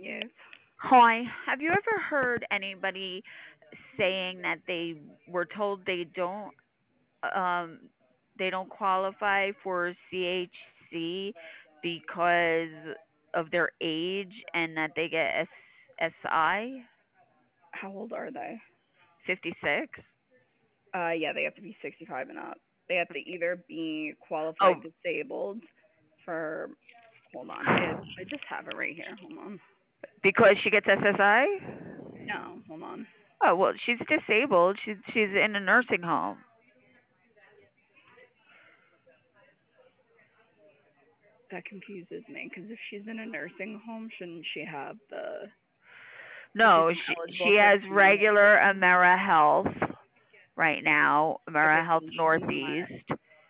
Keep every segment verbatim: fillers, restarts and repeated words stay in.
Yes. Hi. Have you ever heard anybody saying that they were told they don't um they don't qualify for C H C because of their age and that they get S SI How old are they? fifty-six? Uh, yeah, they have to be sixty-five and up. They have to either be qualified Oh, disabled for. Hold on, I I just have it right here. Hold on. because she gets S S I? No, hold on. Oh, well, she's disabled. She's she's in a nursing home. That confuses me because if she's in a nursing home, shouldn't she have the? If she's No, she ineligible she for has C H regular C. Amera Health right now, Okay, Amera so Health then she's not. Northeast.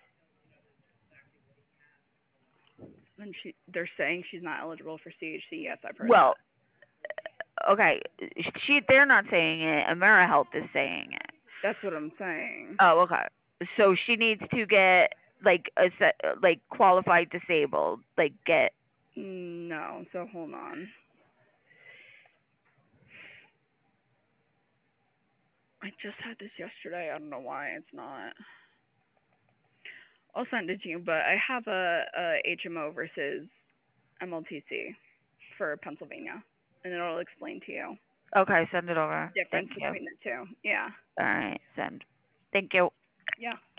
Then she. They're saying she's not eligible for C H C. Yes, I've heard that. Well, okay, she they're not saying it. Amera Health is saying it. That's what I'm saying. Oh, okay. So she needs to get like a se- like qualified disabled, like get. No, so hold on. I just had this yesterday. I don't know why it's not. I'll send it to you, but I have a, H M O versus M L T C for Pennsylvania, and it'll explain to you Okay, send it the over. Thank difference you. between the two. Yeah. All right, send. Thank you. Yeah.